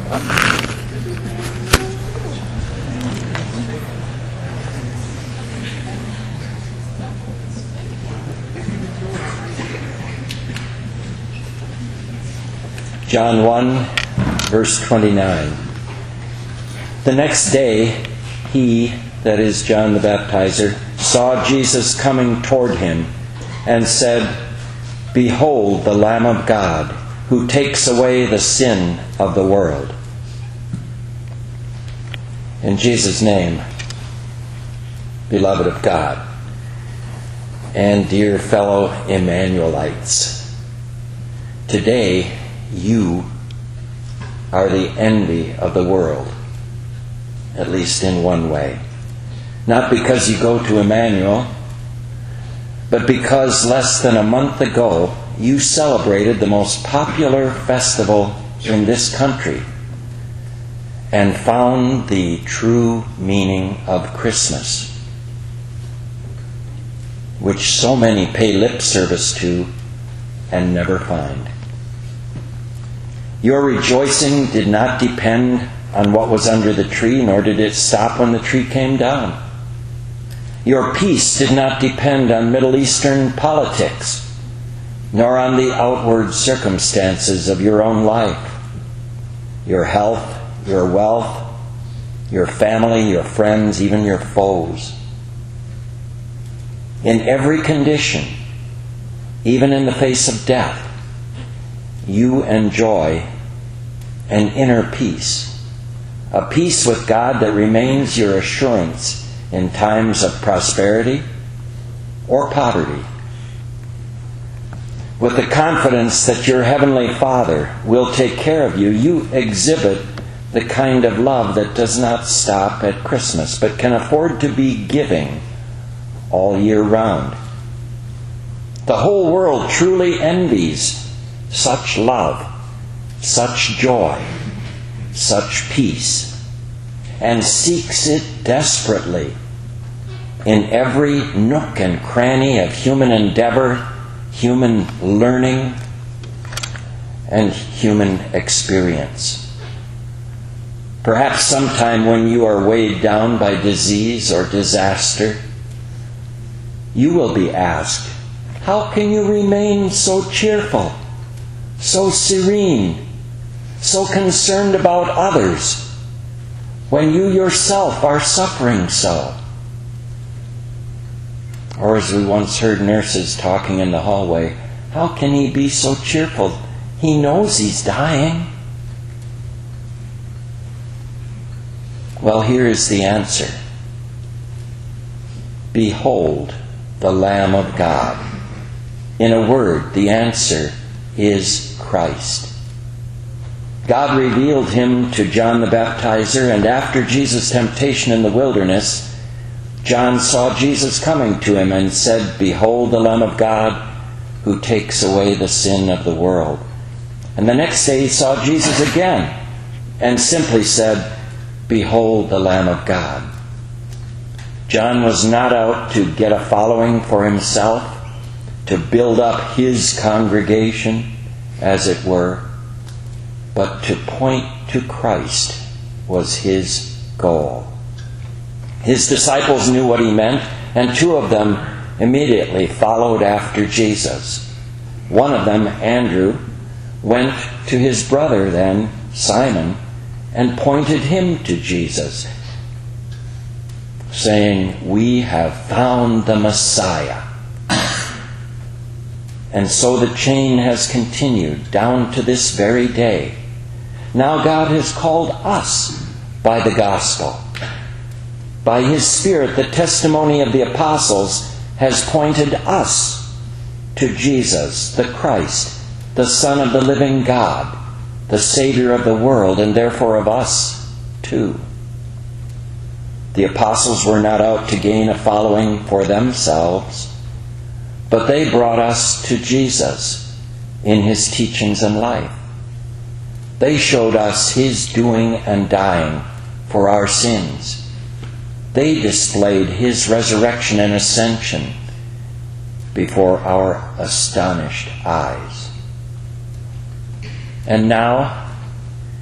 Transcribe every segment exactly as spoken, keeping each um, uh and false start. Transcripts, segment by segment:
John one, verse twenty-nine. The next day, he, that is John the Baptizer, saw Jesus coming toward him and said, "Behold the Lamb of God, who takes away the sin of the world." In Jesus' name, beloved of God, and dear fellow Emmanuelites, today you are the envy of the world, at least in one way. Not because you go to Emmanuel, but because less than a month ago you celebrated the most popular festival in this country and found the true meaning of Christmas, which so many pay lip service to and never find. Your rejoicing did not depend on what was under the tree, nor did it stop when the tree came down. Your peace did not depend on Middle Eastern politics, nor on the outward circumstances of your own life. Your health, your wealth, your family, your friends, even your foes. In every condition, even in the face of death, you enjoy an inner peace, a peace with God that remains your assurance in times of prosperity or poverty, with the confidence that your Heavenly Father will take care of you. You exhibit the kind of love that does not stop at Christmas, but can afford to be giving all year round. The whole world truly envies such love, such joy, such peace, and seeks it desperately in every nook and cranny of human endeavor, human learning, and human experience. Perhaps sometime when you are weighed down by disease or disaster, you will be asked, how can you remain so cheerful, so serene, so concerned about others, when you yourself are suffering so? Or as we once heard nurses talking in the hallway, how can he be so cheerful? He knows he's dying. Well, here is the answer. Behold the Lamb of God. In a word, the answer is Christ. God revealed him to John the Baptizer, and after Jesus' temptation in the wilderness, John saw Jesus coming to him and said, "Behold the Lamb of God who takes away the sin of the world." And the next day he saw Jesus again and simply said, "Behold the Lamb of God." John was not out to get a following for himself, to build up his congregation, as it were, but to point to Christ was his goal. His disciples knew what he meant, and two of them immediately followed after Jesus. One of them, Andrew, went to his brother then, Simon, and pointed him to Jesus, saying, "We have found the Messiah." And so the chain has continued down to this very day. Now God has called us by the gospel. By his Spirit, the testimony of the apostles has pointed us to Jesus, the Christ, the Son of the living God, the Savior of the world, and therefore of us too. The apostles were not out to gain a following for themselves, but they brought us to Jesus in his teachings and life. They showed us his doing and dying for our sins. They displayed his resurrection and ascension before our astonished eyes. And now,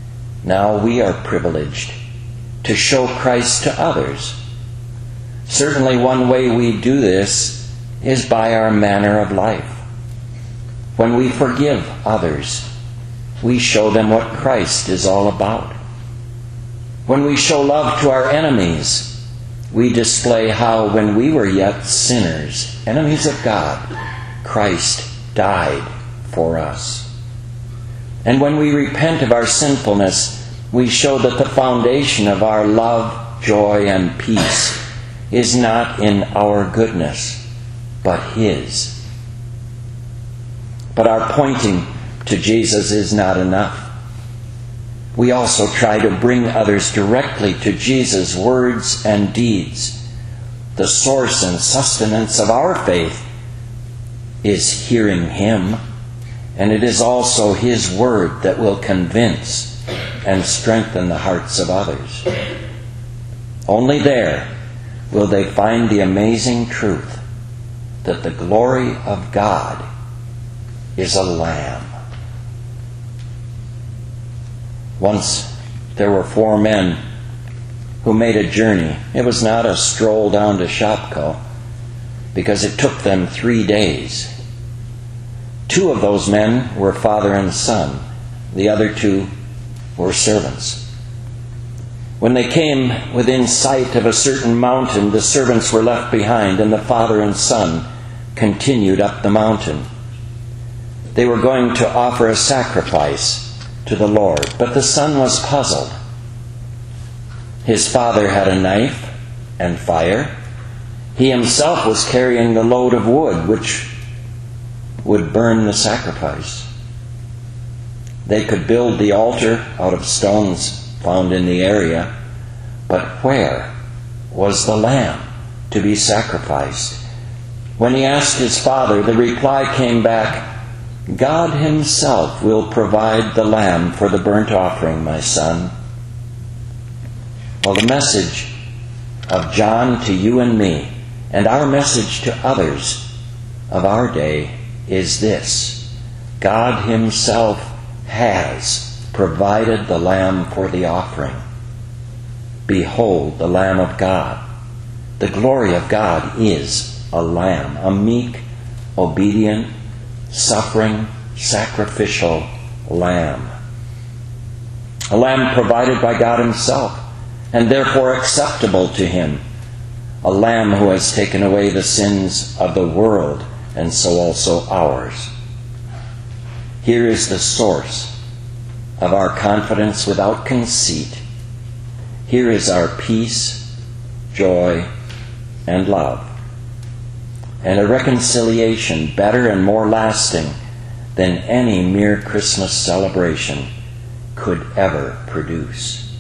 now we are privileged to show Christ to others. Certainly one way we do this is by our manner of life. When we forgive others, we show them what Christ is all about. When we show love to our enemies, we display how when we were yet sinners, enemies of God, Christ died for us. And when we repent of our sinfulness, we show that the foundation of our love, joy, and peace is not in our goodness, but His. But our pointing to Jesus is not enough. We also try to bring others directly to Jesus' words and deeds. The source and sustenance of our faith is hearing Him, and it is also His Word that will convince and strengthen the hearts of others. Only there will they find the amazing truth that the glory of God is a lamb. Once there were four men who made a journey. It was not a stroll down to Shopko, because it took them three days. Two of those men were father and son. The other two were servants. When they came within sight of a certain mountain, the servants were left behind, and the father and son continued up the mountain. They were going to offer a sacrifice to the Lord, but the son was puzzled. His father had a knife and fire. He himself was carrying the load of wood which would burn the sacrifice. They could build the altar out of stones found in the area, but where was the lamb to be sacrificed? When he asked his father, the reply came back, God Himself will provide the lamb for the burnt offering, my son. Well, the message of John to you and me, and our message to others of our day, is this: God Himself has provided the lamb for the offering. Behold the Lamb of God. The glory of God is a lamb, a meek, obedient, suffering, sacrificial lamb. A lamb provided by God Himself, and therefore acceptable to Him. A lamb who has taken away the sins of the world, and so also ours. Here is the source of our confidence without conceit. Here is our peace, joy, and love, and a reconciliation better and more lasting than any mere Christmas celebration could ever produce.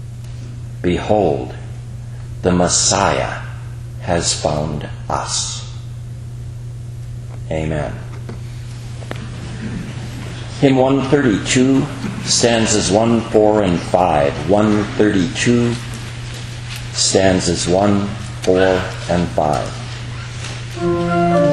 Behold, the Messiah has found us. Amen. Hymn one thirty-two, stanzas one, four, and five. one thirty-two, stanzas one, four, and five.